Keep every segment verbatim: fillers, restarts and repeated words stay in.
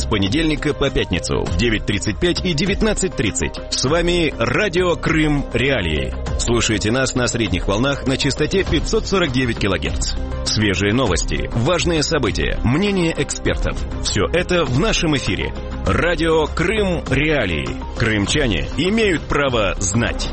понедельника по пятницу в девять тридцать пять и девятнадцать тридцать. С вами Радио Крым Реалии. Слушайте нас на средних волнах на частоте пятьсот сорок девять килогерц. Свежие новости, важные события, мнения экспертов. Все это в нашем эфире. Радио Крым Реалии. Крымчане имеют право знать.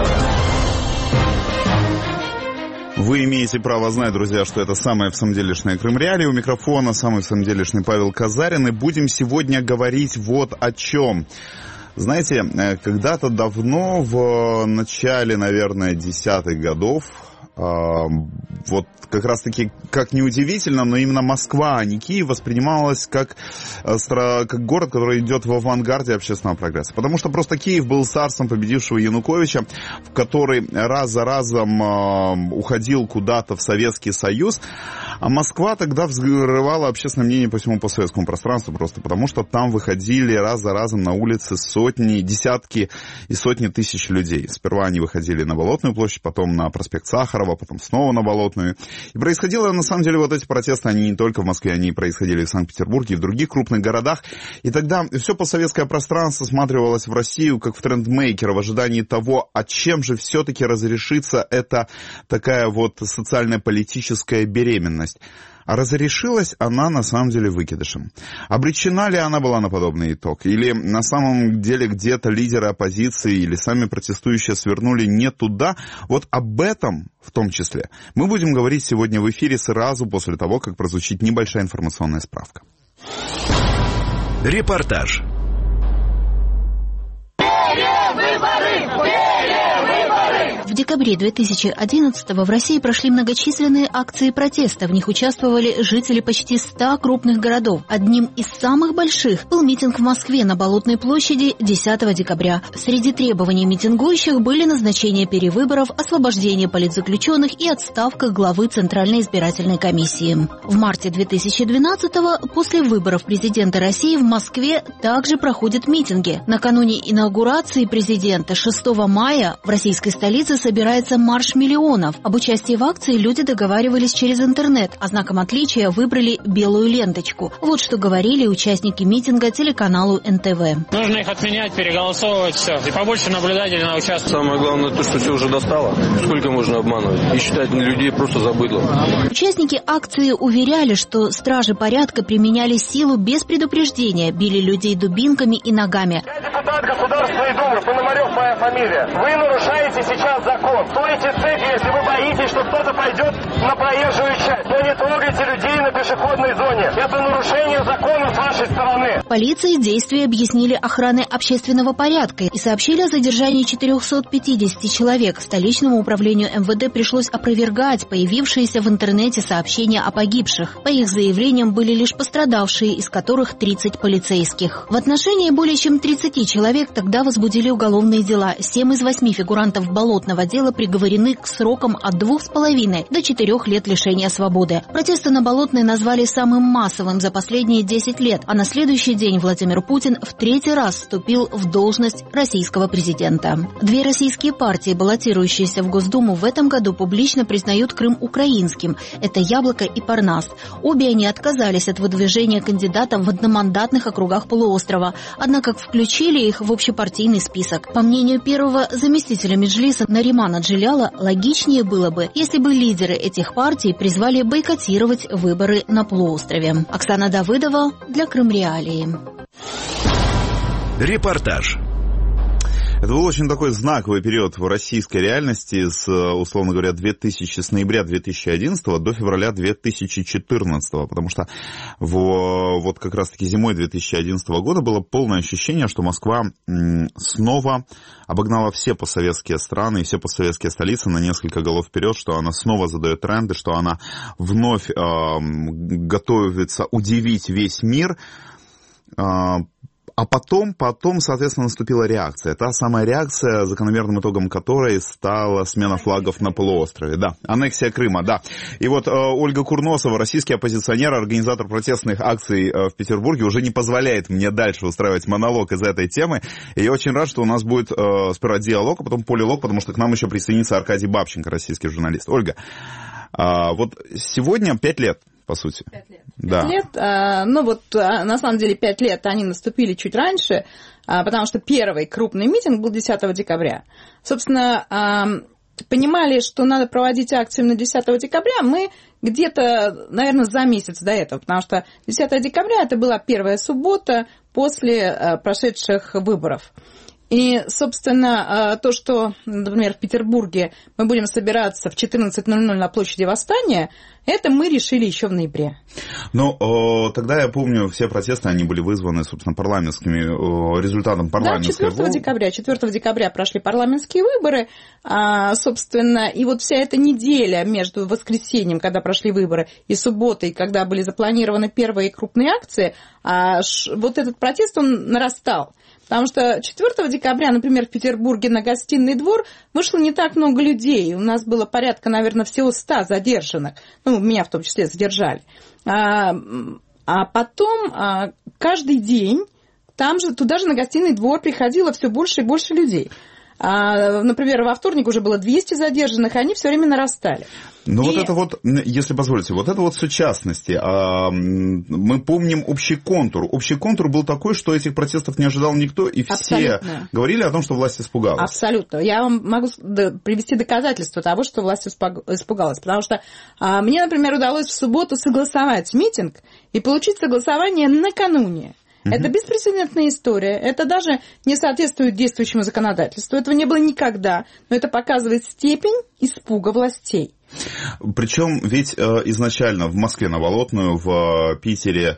Вы имеете право знать, друзья, что это самое в самом делешное Крым Реалии. У микрофона самый в самом делешный Павел Казарин. И будем сегодня говорить вот о чем. Знаете, когда-то давно, в начале, наверное, десятых годов, вот как раз-таки, как неудивительно, но именно Москва, а не Киев, воспринималась как, как город, который идет в авангарде общественного прогресса. Потому что просто Киев был царством победившего Януковича, в который раз за разом уходил куда-то в Советский Союз. А Москва тогда взрывала общественное мнение по всему постсоветскому пространству, просто потому что там выходили раз за разом на улицы сотни, десятки и сотни тысяч людей. Сперва они выходили на Болотную площадь, потом на проспект Сахарова, потом снова на Болотную. И происходило, на самом деле, вот эти протесты, они не только в Москве, они происходили и в Санкт-Петербурге, и в других крупных городах. И тогда все постсоветское пространство всматривалось в Россию как в трендмейкера в ожидании того, а чем же все-таки разрешится эта такая вот социально-политическая беременность. А разрешилась она на самом деле выкидышем. Обречена ли она была на подобный итог? Или на самом деле где-то лидеры оппозиции или сами протестующие свернули не туда? Вот об этом в том числе мы будем говорить сегодня в эфире сразу после того, как прозвучит небольшая информационная справка. Репортаж. В декабре две тысячи одиннадцатого в России прошли многочисленные акции протеста. В них участвовали жители почти ста крупных городов. Одним из самых больших был митинг в Москве на Болотной площади десятого декабря. Среди требований митингующих были назначение перевыборов, освобождение политзаключенных и отставка главы Центральной избирательной комиссии. В марте две тысячи двенадцатого, после выборов президента России, в Москве также проходят митинги. Накануне инаугурации президента шестого мая в российской столице собирается марш миллионов. Об участии в акции люди договаривались через интернет, а знаком отличия выбрали белую ленточку. Вот что говорили участники митинга телеканалу эн тэ вэ. Нужно их отменять, переголосовывать, все. И побольше наблюдателей на участке. Самое главное то, что все уже достало. Сколько можно обманывать? И считать людей просто за быдло. Участники акции уверяли, что стражи порядка применяли силу без предупреждения, били людей дубинками и ногами. Я депутат Государственной Думы, Пономарев моя фамилия. Вы нарушаете сейчас закон. Стойте цепью, если вы боитесь, что кто-то пойдет на проезжую часть. Но не трогайте людей на пешеходной зоне. Это нарушение закона с вашей стороны. Полиции действия объяснили охраной общественного порядка и сообщили о задержании четырехсот пятидесяти человек. Столичному управлению эм вэ дэ пришлось опровергать появившиеся в интернете сообщения о погибших. По их заявлениям были лишь пострадавшие, из которых тридцать полицейских. В отношении более чем тридцати человек тогда возбудили уголовные дела. Семь из восьми фигурантов болотного дела приговорены к срокам от двух с половиной до четырех лет лишения свободы. Протесты на Болотной назвали самым массовым за последние десять лет, а на следующий день Владимир Путин в третий раз вступил в должность российского президента. Две российские партии, баллотирующиеся в Госдуму, в этом году публично признают Крым украинским. Это «Яблоко» и «Парнас». Обе они отказались от выдвижения кандидатов в одномандатных округах полуострова, однако включили их в общепартийный список. По мнению первого заместителя Меджлиса Наримана Джиляла, логичнее было бы, если бы лидеры этих партий призвали бойкотировать выборы на полуострове. Оксана Давыдова для Крым Реалии. Репортаж. Это был очень такой знаковый период в российской реальности с, условно говоря, две тысячи, с ноября две тысячи одиннадцатого до февраля две тысячи четырнадцатого, потому что в, вот как раз-таки зимой две тысячи одиннадцатого года было полное ощущение, что Москва снова обогнала все постсоветские страны и все постсоветские столицы на несколько голов вперед, что она снова задает тренды, что она вновь э, готовится удивить весь мир. Э, А потом, потом, соответственно, наступила реакция. Та самая реакция, закономерным итогом которой стала смена флагов на полуострове. Да, аннексия Крыма, да. И вот э, Ольга Курносова, российский оппозиционер, организатор протестных акций э, в Петербурге, уже не позволяет мне дальше устраивать монолог из этой темы. И я очень рад, что у нас будет э, сперва диалог, а потом полилог, потому что к нам еще присоединится Аркадий Бабченко, российский журналист. Ольга, э, вот сегодня пять лет по сути. Пять лет. Да. Пять лет, а, ну вот на самом деле пять лет они наступили чуть раньше, а, потому что первый крупный митинг был десятого декабря. Собственно, а, понимали, что надо проводить акцию на десятого декабря, мы где-то, наверное, за месяц до этого, потому что десятого декабря это была первая суббота после а, прошедших выборов. И, собственно, то, что, например, в Петербурге мы будем собираться в четырнадцать ноль ноль на площади Восстания, это мы решили еще в ноябре. Ну, тогда я помню, все протесты, они были вызваны, собственно, парламентскими, результатом парламентской... Да, четвёртого декабря. четвёртого декабря прошли парламентские выборы, а, собственно, и вот вся эта неделя между воскресеньем, когда прошли выборы, и субботой, когда были запланированы первые крупные акции, а, ш, вот этот протест, он нарастал. Потому что четвёртого декабря, например, в Петербурге на Гостиный двор вышло не так много людей. У нас было порядка, наверное, всего ста задержанных. Ну, меня в том числе задержали. А, а потом а, каждый день там же, туда же на Гостиный двор приходило все больше и больше людей. А, например, во вторник уже было двести задержанных, и они все время нарастали. Ну, и... вот это вот, если позволите, вот это вот все частности. А, мы помним общий контур. Общий контур был такой, что этих протестов не ожидал никто, и все Абсолютно. Говорили о том, что власть испугалась. Абсолютно. Я вам могу привести доказательства того, что власть испугалась. Потому что а, мне, например, удалось в субботу согласовать митинг и получить согласование накануне. Это беспрецедентная история. Это даже не соответствует действующему законодательству. Этого не было никогда. Но это показывает степень испуга властей. Причем ведь изначально в Москве на Болотную, в Питере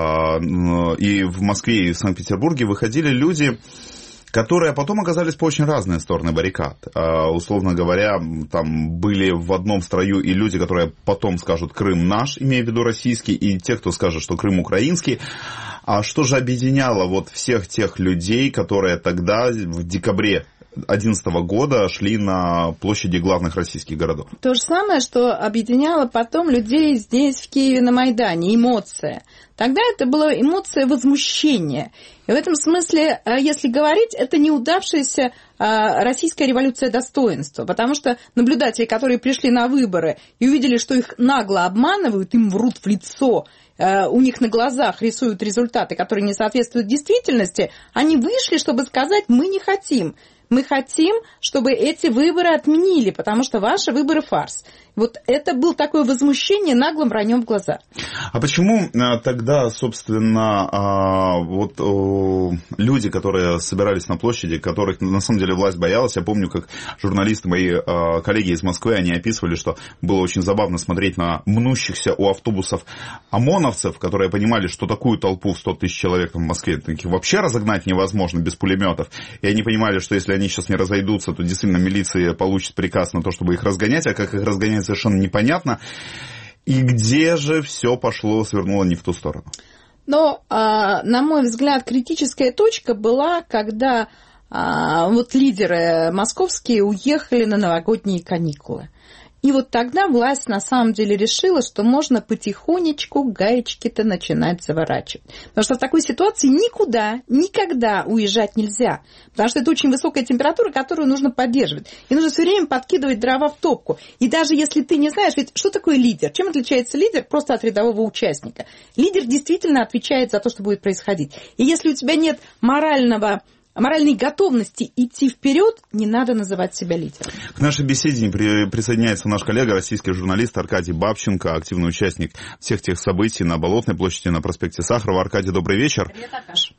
и в Москве, и в Санкт-Петербурге выходили люди, которые потом оказались по очень разные стороны баррикад. Условно говоря, там были в одном строю и люди, которые потом скажут «Крым наш», имея в виду российский, и те, кто скажет, что Крым украинский. А что же объединяло вот всех тех людей, которые тогда, в декабре две тысячи одиннадцатого года, шли на площади главных российских городов? То же самое, что объединяло потом людей здесь, в Киеве, на Майдане. Эмоция. Тогда это была эмоция возмущения. И в этом смысле, если говорить, это неудавшаяся российская революция достоинства. Потому что наблюдатели, которые пришли на выборы и увидели, что их нагло обманывают, им врут в лицо, у них на глазах рисуют результаты, которые не соответствуют действительности, они вышли, чтобы сказать: мы не хотим. Мы хотим, чтобы эти выборы отменили, потому что ваши выборы фарс. Вот это было такое возмущение наглым враньем в глаза. А почему тогда, собственно, вот люди, которые собирались на площади, которых на самом деле власть боялась, я помню, как журналисты, мои коллеги из Москвы, они описывали, что было очень забавно смотреть на мнущихся у автобусов ОМОНовцев, которые понимали, что такую толпу в сто тысяч человек в Москве таких вообще разогнать невозможно без пулеметов. И они понимали, что если они сейчас не разойдутся, то действительно милиция получит приказ на то, чтобы их разгонять, а как их разгонять, совершенно непонятно. И где же все пошло, свернуло не в ту сторону? Но, на мой взгляд, критическая точка была, когда вот лидеры московские уехали на новогодние каникулы. И вот тогда власть на самом деле решила, что можно потихонечку гаечки-то начинать заворачивать. Потому что в такой ситуации никуда, никогда уезжать нельзя. Потому что это очень высокая температура, которую нужно поддерживать. И нужно все время подкидывать дрова в топку. И даже если ты не знаешь, ведь что такое лидер? Чем отличается лидер просто от рядового участника? Лидер действительно отвечает за то, что будет происходить. И если у тебя нет морального... моральной готовности идти вперед, не надо называть себя лидером. К нашей беседе присоединяется наш коллега, российский журналист Аркадий Бабченко, активный участник всех тех событий на Болотной площади, на проспекте Сахарова. Аркадий, добрый вечер. Привет, Аркаш.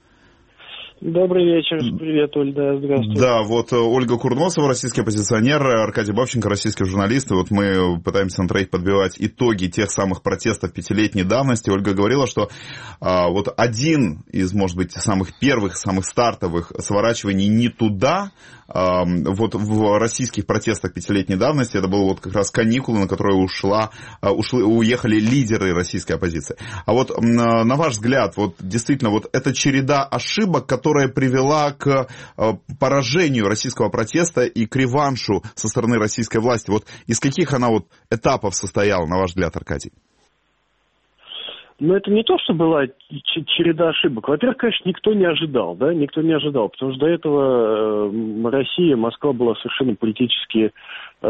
Добрый вечер. Привет, Оль, да, здравствуйте. Да, вот Ольга Курносова, российский оппозиционер, Аркадий Бабченко, российский журналист. И вот мы пытаемся на троих подбивать итоги тех самых протестов пятилетней давности. Ольга говорила, что а, вот один из, может быть, самых первых, самых стартовых сворачиваний не туда, а, вот в российских протестах пятилетней давности, это было вот как раз каникулы, на которые ушла, ушли, уехали лидеры российской оппозиции. А вот на ваш взгляд, вот действительно, вот эта череда ошибок, которые которая привела к поражению российского протеста и к реваншу со стороны российской власти. Вот из каких она вот этапов состояла, на ваш взгляд, Аркадий? Но это не то, что была череда ошибок. Во-первых, конечно, никто не ожидал, да, никто не ожидал, потому что до этого э, Россия, Москва была совершенно политически э,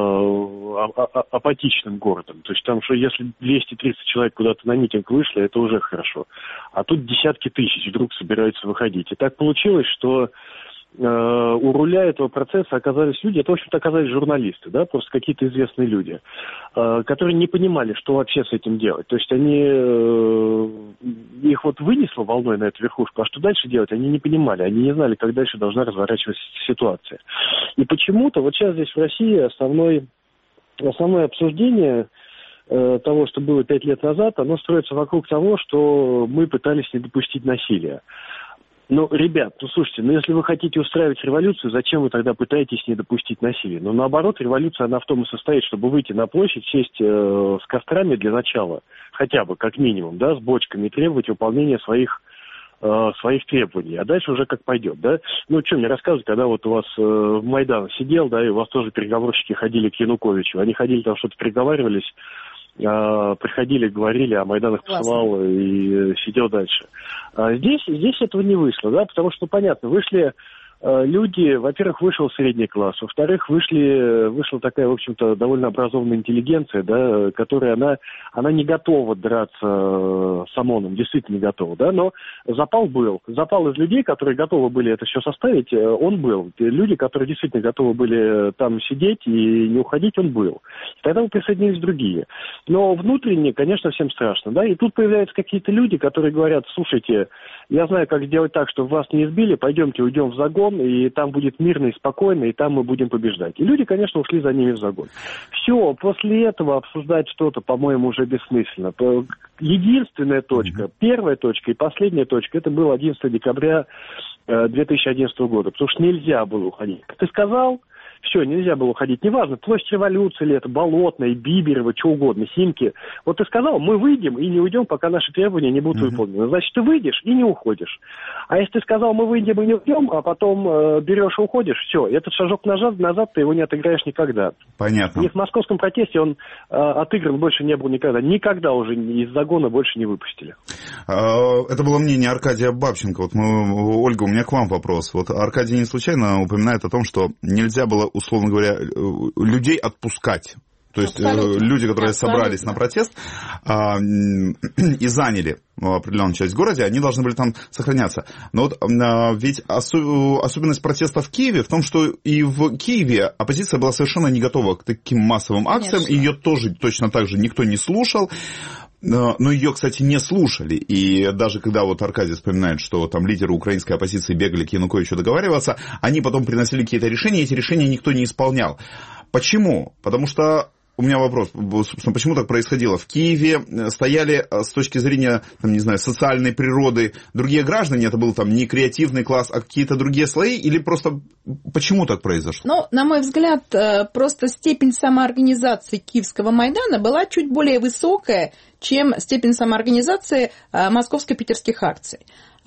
апатичным городом. То есть там, что если двести тридцать человек куда-то на митинг вышли, это уже хорошо. А тут десятки тысяч вдруг собираются выходить. И так получилось, что у руля этого процесса оказались люди, это, в общем-то, оказались журналисты, да, просто какие-то известные люди, которые не понимали, что вообще с этим делать. То есть они, их вот вынесло волной на эту верхушку, а что дальше делать, они не понимали, они не знали, как дальше должна разворачиваться ситуация. И почему-то вот сейчас здесь в России основной, основное обсуждение того, что было пять лет назад, оно строится вокруг того, что мы пытались не допустить насилия. Ну, ребят, ну слушайте, ну если вы хотите устраивать революцию, зачем вы тогда пытаетесь не допустить насилия? Ну, наоборот, революция, она в том и состоит, чтобы выйти на площадь, сесть э, с кострами для начала, хотя бы, как минимум, да, с бочками, и требовать выполнения своих, э, своих требований, а дальше уже как пойдет, да? Ну, что мне рассказывать, когда вот у вас э, Майдан сидел, да, и у вас тоже переговорщики ходили к Януковичу, они ходили там что-то переговаривались, Uh, приходили, говорили, а Майдан их посылал и uh, сидел дальше. Uh, здесь, здесь этого не вышло, да, потому что, понятно, вышли uh, люди, во-первых, вышел средний класс, во-вторых, вышли, вышла такая, в общем-то, довольно образованная интеллигенция, да, которая, она, она не готова драться uh, с ОМОНом, действительно не готова, да, но запал был. Запал из людей, которые готовы были это все составить, uh, он был. Люди, которые действительно готовы были там сидеть и не уходить, он был. Тогда мы присоединились другие. Но внутренне, конечно, всем страшно, да, и тут появляются какие-то люди, которые говорят: слушайте, я знаю, как сделать так, чтобы вас не избили, пойдемте уйдем в загон, и там будет мирно и спокойно, и там мы будем побеждать. И люди, конечно, ушли за ними в загон. Все, после этого обсуждать что-то, по-моему, уже бессмысленно. Единственная точка, первая точка и последняя точка, это было одиннадцатого декабря две тысячи одиннадцатого года, потому что нельзя было уходить. Как ты сказал, все, нельзя было уходить. Неважно, площадь Революции или это Болотная, Биберево, что угодно, Химки. Вот ты сказал, мы выйдем и не уйдем, пока наши требования не будут mm-hmm. выполнены. Значит, ты выйдешь и не уходишь. А если ты сказал, мы выйдем и не уйдем, а потом э, берешь и уходишь, все, этот шажок назад, назад ты его не отыграешь никогда. Понятно. И в московском протесте он э, отыгран больше не был никогда. Никогда уже из загона больше не выпустили. Это было мнение Аркадия Бабченко. Вот мы, Ольга, у меня к вам вопрос. Вот Аркадий не случайно упоминает о том, что нельзя было, условно говоря, людей отпускать. То есть абсолютно. Люди, которые абсолютно. собрались на протест а, и заняли определенную часть в городе, они должны были там сохраняться. Но вот а, ведь осу- особенность протеста в Киеве в том, что и в Киеве оппозиция была совершенно не готова к таким массовым акциям, Конечно. Ее тоже точно так же никто не слушал. Но ее, кстати, не слушали. И даже когда вот Аркадий вспоминает, что там лидеры украинской оппозиции бегали к Януковичу договариваться, они потом приносили какие-то решения, и эти решения никто не исполнял. Почему? Потому что у меня вопрос, собственно, почему так происходило? В Киеве стояли с точки зрения, там, не знаю, социальной природы другие граждане, это был там не креативный класс, а какие-то другие слои, или просто почему так произошло? Ну, на мой взгляд, просто степень самоорганизации Киевского Майдана была чуть более высокая, чем степень самоорганизации московско-питерских акций.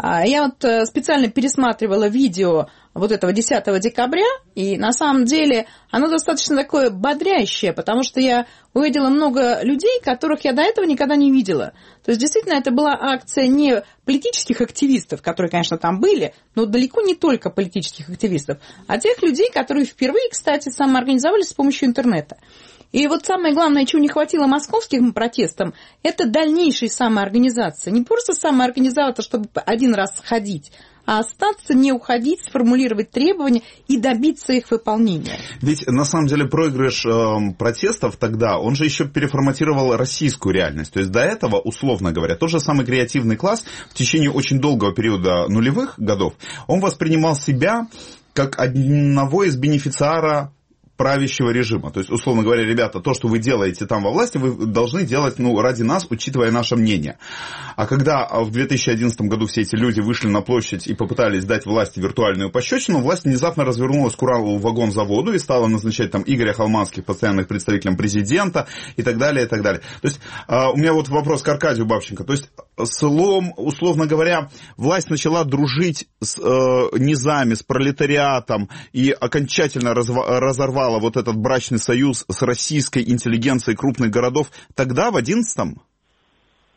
Я вот специально пересматривала видео вот этого десятого декабря, и на самом деле оно достаточно такое бодрящее, потому что я увидела много людей, которых я до этого никогда не видела. То есть, действительно, это была акция не политических активистов, которые, конечно, там были, но далеко не только политических активистов, а тех людей, которые впервые, кстати, самоорганизовались с помощью интернета. И вот самое главное, чего не хватило московским протестам, это дальнейшей самоорганизации. Не просто самоорганизоваться, чтобы один раз сходить, а остаться, не уходить, сформулировать требования и добиться их выполнения. Ведь, на самом деле, проигрыш э, протестов тогда, он же еще переформатировал российскую реальность. То есть, до этого, условно говоря, тот же самый креативный класс в течение очень долгого периода нулевых годов, он воспринимал себя как одного из бенефициара правящего режима. То есть, условно говоря, ребята, то, что вы делаете там во власти, вы должны делать, ну, ради нас, учитывая наше мнение. А когда в две тысячи одиннадцатом году все эти люди вышли на площадь и попытались дать власти виртуальную пощечину, власть внезапно развернулась к Уралвагонзаводу и стала назначать там Игоря Холманских постоянных представителем президента и так далее, и так далее. То есть, у меня вот вопрос к Аркадию Бабченко. То есть, слом, условно говоря, власть начала дружить с э, низами, с пролетариатом и окончательно разва- разорвала вот этот брачный союз с российской интеллигенцией крупных городов тогда, в одиннадцатом?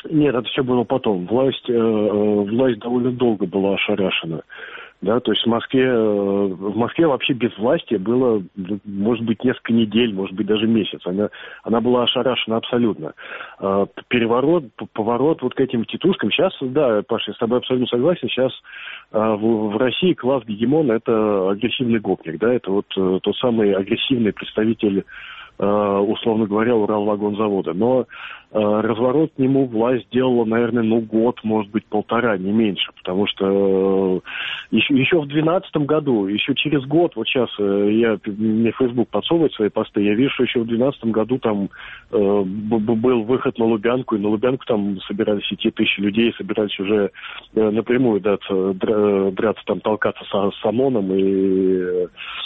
Нет, это все было потом. Власть, э, власть довольно долго была ошарашена. Да, то есть в Москве, э, в Москве вообще без власти было, может быть, несколько недель, может быть, даже месяц. Она, она была ошарашена абсолютно. Э, переворот, поворот вот к этим титушкам. Сейчас, да, Паша, я с тобой абсолютно согласен, сейчас э, в, в России класс гегемон – это агрессивный гопник, да, это вот э, тот самый агрессивный представитель, условно говоря, Уралвагонзавода. Но э, разворот к нему власть сделала, наверное, ну, год, может быть, полтора, не меньше. Потому что э, еще, еще в двенадцатом году, еще через год, вот сейчас э, я, мне Facebook подсовывает свои посты, я вижу, что еще в двенадцатом году там э, был выход на Лубянку, и на Лубянку там собирались идти тысячи людей, собирались уже э, напрямую драться, драться, там, толкаться с, с ОМОНом и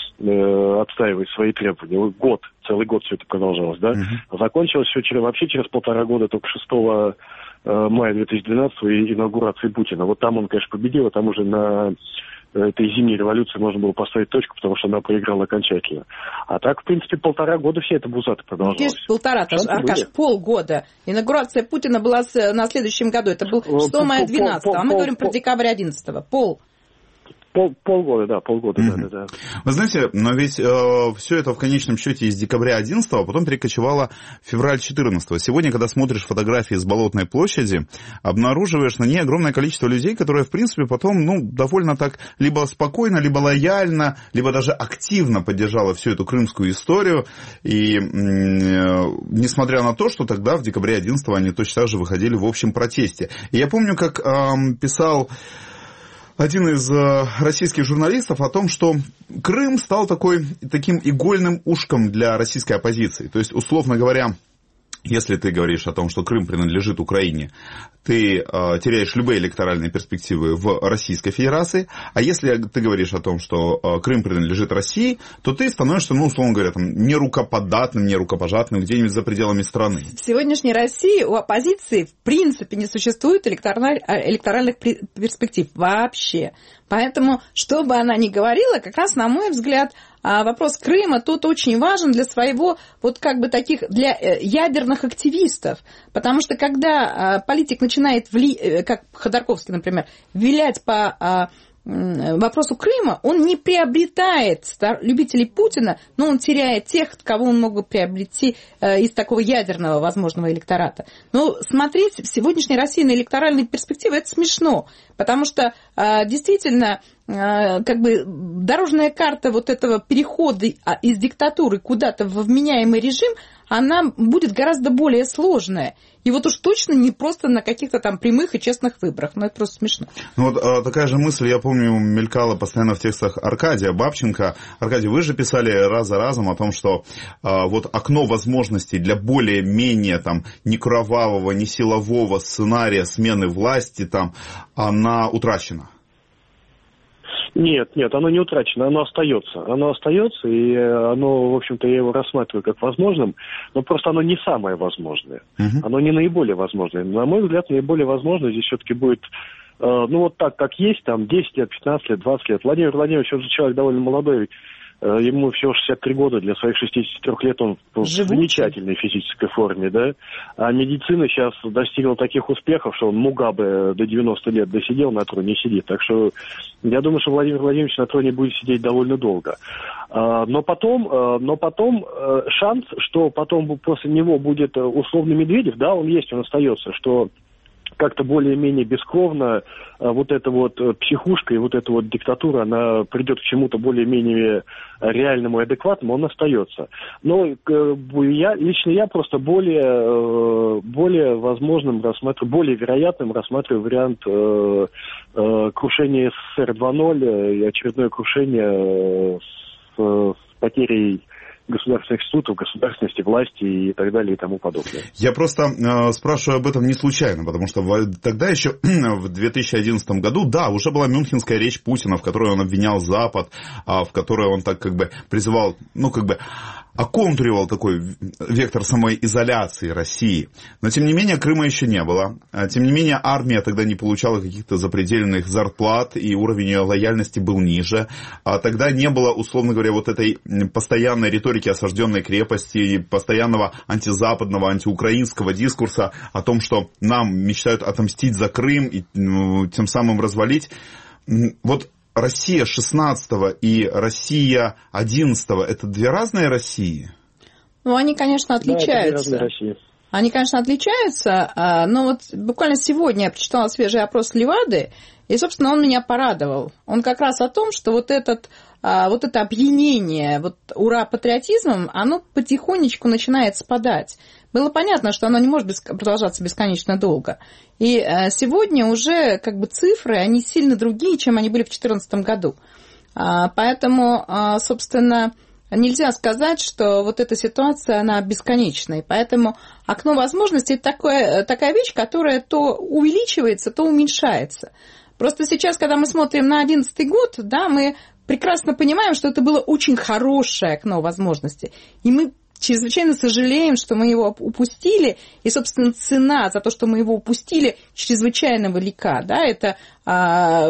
э, отстаивать свои требования. Год. Целый год все это продолжалось, да? Uh-huh. Закончилось все через, вообще через полтора года, только шестого мая две тысячи двенадцатого инаугурации Путина. Вот там он, конечно, победил, а там уже на этой зимней революции можно было поставить точку, потому что она проиграла окончательно. А так, в принципе, полтора года вся эта бузата продолжалась. Есть полтора, Аркаш, полгода. Инаугурация Путина была на следующем году. Это был шестого мая двенадцатого, а мы говорим про декабрь одиннадцатого. Пол. Пол, полгода, да, полгода, mm-hmm. да, да, да. Вы знаете, но ведь э, все это в конечном счете из декабря одиннадцатого, а потом перекочевало в февраль четырнадцатого. Сегодня, когда смотришь фотографии с Болотной площади, обнаруживаешь на ней огромное количество людей, которые, в принципе, потом, ну, довольно так либо спокойно, либо лояльно, либо даже активно поддержало всю эту крымскую историю. И э, несмотря на то, что тогда, в декабре одиннадцатого, они точно так же выходили в общем протесте. И я помню, как э, писал один из э, российских журналистов о том, что Крым стал такой, таким игольным ушком для российской оппозиции. То есть, условно говоря, если ты говоришь о том, что Крым принадлежит Украине, ты э, теряешь любые электоральные перспективы в Российской Федерации. А если ты говоришь о том, что э, Крым принадлежит России, то ты становишься, ну, условно говоря, там, нерукоподатным, нерукопожатным где-нибудь за пределами страны. В сегодняшней России у оппозиции в принципе не существует электоральных перспектив вообще. Поэтому, что бы она ни говорила, как раз, на мой взгляд, вопрос Крыма тут очень важен для своего, вот как бы таких, для ядерных активистов. Потому что когда политик начинает, вли... как Ходорковский, например, вилять по вопросу Крыма, он не приобретает любителей Путина, но он теряет тех, кого он мог бы приобрести из такого ядерного возможного электората. Но смотреть в сегодняшней России на электоральные перспективы – это смешно, потому что действительно как бы дорожная карта вот этого перехода из диктатуры куда-то в вменяемый режим, она будет гораздо более сложная. И вот уж точно не просто на каких-то там прямых и честных выборах. Ну, это просто смешно. Ну, вот а, такая же мысль, я помню, мелькала постоянно в текстах Аркадия Бабченко. Аркадий, вы же писали раз за разом о том, что а, вот окно возможностей для более-менее там не кровавого, не силового сценария смены власти там, она утрачена. Нет, нет, оно не утрачено, оно остается. Оно остается, и оно, в общем-то, я его рассматриваю как возможным, но просто оно не самое возможное. Uh-huh. Оно не наиболее возможное. На мой взгляд, наиболее возможное здесь все-таки будет, э, ну, вот так, как есть, там, десять лет, пятнадцать лет, двадцать лет. Владимир Владимирович, он же человек довольно молодой, э, ему всего шестьдесят три года, для своих шестидесяти трёх лет он в Живучий. Замечательной физической форме, да. А медицина сейчас достигла таких успехов, что он Мугабе до девяноста лет досидел, на троне сидит. Так что я думаю, что Владимир Владимирович на троне будет сидеть довольно долго. Но потом, но потом шанс, что потом после него будет условный Медведев, да, он есть, он остается, что как-то более-менее бескровно вот эта вот психушка и вот эта вот диктатура, она придет к чему-то более-менее реальному и адекватному, он остается. Но я, лично я просто более, более возможным рассматриваю, более вероятным рассматриваю вариант крушения СССР два ноль и очередное крушение с, с потерей государственных институтов, государственности, власти и так далее и тому подобное. Я просто э, спрашиваю об этом не случайно, потому что в, тогда еще в две тысячи одиннадцатом году, да, уже была мюнхенская речь Путина, в которой он обвинял Запад, а, в которой он так как бы призывал, ну как бы оконтуривал такой вектор самой изоляции России. Но, тем не менее, Крыма еще не было. Тем не менее, армия тогда не получала каких-то запредельных зарплат, и уровень ее лояльности был ниже. А тогда не было, условно говоря, вот этой постоянной риторики осажденной крепости, постоянного антизападного, антиукраинского дискурса о том, что нам мечтают отомстить за Крым и ну, тем самым развалить. Вот Россия шестнадцатого и Россия одиннадцатого – это две разные России? Ну, они, конечно, отличаются. Да, России. Они, конечно, отличаются, но вот буквально сегодня я прочитала свежий опрос Левады, и, собственно, он меня порадовал. Он как раз о том, что вот, этот, вот это опьянение вот, ура-патриотизмом, оно потихонечку начинает спадать. Было понятно, что оно не может продолжаться бесконечно долго. И сегодня уже как бы цифры, они сильно другие, чем они были в две тысячи четырнадцатом году. Поэтому, собственно, нельзя сказать, что вот эта ситуация, она бесконечная. Поэтому окно возможностей – это такое, такая вещь, которая то увеличивается, то уменьшается. Просто сейчас, когда мы смотрим на две тысячи одиннадцатый год, да, мы прекрасно понимаем, что это было очень хорошее окно возможностей. И мы чрезвычайно сожалеем, что мы его упустили, и, собственно, цена за то, что мы его упустили, чрезвычайно велика. Да? Это а,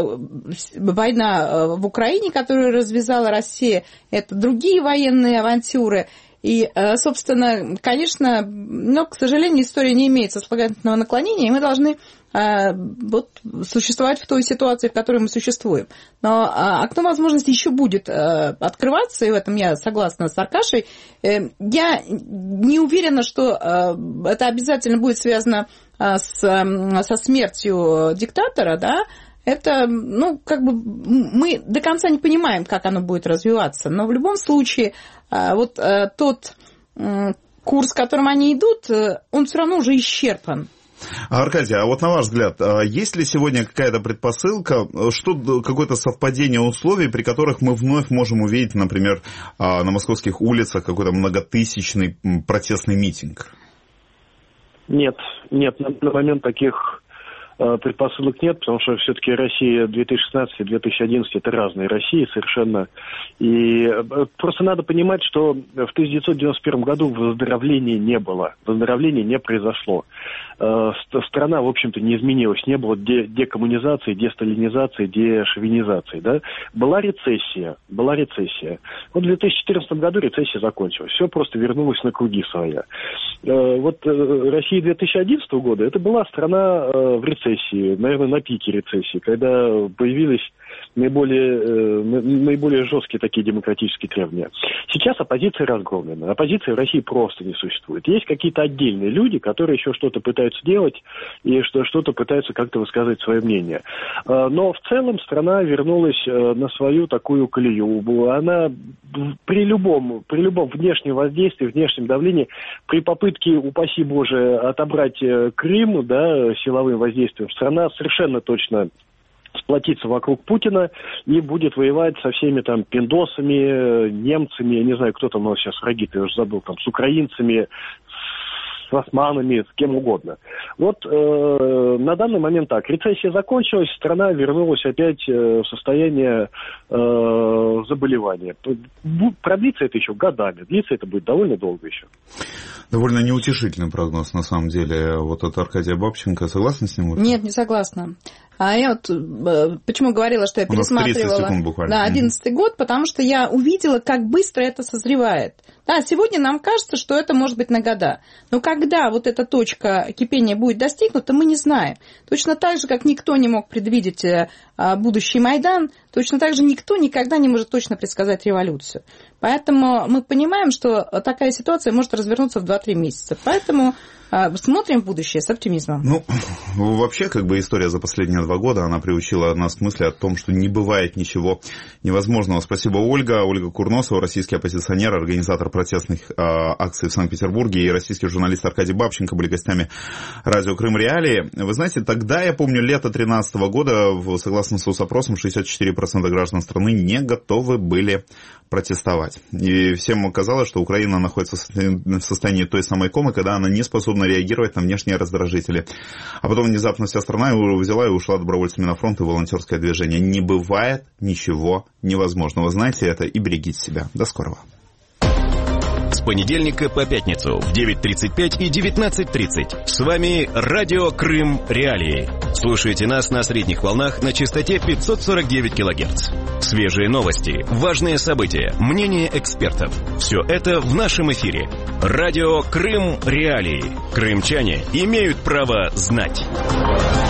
война в Украине, которую развязала Россия, это другие военные авантюры. И, собственно, конечно, но, к сожалению, история не имеет сослагательного наклонения, и мы должны вот, существовать в той ситуации, в которой мы существуем. Но окно возможностей еще будет открываться, и в этом я согласна с Аркашей. Я не уверена, что это обязательно будет связано с, со смертью диктатора, да. Это, ну, как бы мы до конца не понимаем, как оно будет развиваться, но в любом случае вот тот курс, которым они идут, он все равно уже исчерпан. Аркадий, а вот на ваш взгляд, есть ли сегодня какая-то предпосылка, что, какое-то совпадение условий, при которых мы вновь можем увидеть, например, на московских улицах какой-то многотысячный протестный митинг? Нет, нет, на, на момент таких предпосылок нет, потому что все-таки Россия две тысячи шестнадцатый - две тысячи одиннадцатый это разные России совершенно. И просто надо понимать, что в тысяча девятьсот девяносто первом году выздоровления не было, выздоровления не произошло. Страна, в общем-то, не изменилась, не было декоммунизации, десталинизации, дешовинизации. Да? Была рецессия, была рецессия. Вот в две тысячи четырнадцатом году рецессия закончилась, все просто вернулось на круги своя. Вот Россия две тысячи одиннадцатого года, это была страна в рецессии. Наверное, на пике рецессии, когда появились наиболее, наиболее жесткие такие демократические требования. Сейчас оппозиция разгромлена. Оппозиции в России просто не существует. Есть какие-то отдельные люди, которые еще что-то пытаются делать и что-то пытаются как-то высказывать свое мнение. Но в целом страна вернулась на свою такую колею. Она при любом, при любом внешнем воздействии, внешнем давлении, при попытке, упаси Боже, отобрать Крым, да, силовым воздействием, страна совершенно точно сплотится вокруг Путина и будет воевать со всеми там пиндосами, немцами, я не знаю, кто там у нас сейчас враги-то, я уже забыл, там, с украинцами, с османами, с кем угодно. Вот э, на данный момент так. Рецессия закончилась, страна вернулась опять в состояние э, заболевания. Продлится это еще годами, длится это будет довольно долго еще. Довольно неутешительный прогноз, на самом деле. Вот от Аркадия Бабченко. Согласны с ним? Нет, не согласна. А я вот почему говорила, что я пересматривала да, одиннадцатый год, потому что я увидела, как быстро это созревает. Да, сегодня нам кажется, что это может быть на года. Но когда вот эта точка кипения будет достигнута, мы не знаем. Точно так же, как никто не мог предвидеть будущий Майдан, точно так же никто никогда не может точно предсказать революцию. Поэтому мы понимаем, что такая ситуация может развернуться в два-три месяца. Поэтому смотрим в будущее с оптимизмом. Ну, вообще, как бы история за последние два года, она приучила нас к мысли о том, что не бывает ничего невозможного. Спасибо, Ольга. Ольга Курносова, российский оппозиционер, организатор протестных э, акций в Санкт-Петербурге, и российский журналист Аркадий Бабченко были гостями радио Крым Реалии. Вы знаете, тогда, я помню, лето две тысячи тринадцатого года, согласно соцопросам, шестьдесят четыре процента граждан страны не готовы были протестовать. И всем казалось, что Украина находится в состоянии той самой комы, когда она не способна реагировать на внешние раздражители. А потом внезапно вся страна взяла и ушла добровольцами на фронт и волонтерское движение. Не бывает ничего невозможного. Знаете это и берегите себя. До скорого. С понедельника по пятницу в девять тридцать пять и девятнадцать тридцать. С вами Радио Крым Реалии. Слушайте нас на средних волнах на частоте пятьсот сорок девять килогерц. Свежие новости, важные события, мнения экспертов. Все это в нашем эфире. Радио Крым Реалии. Крымчане имеют право знать.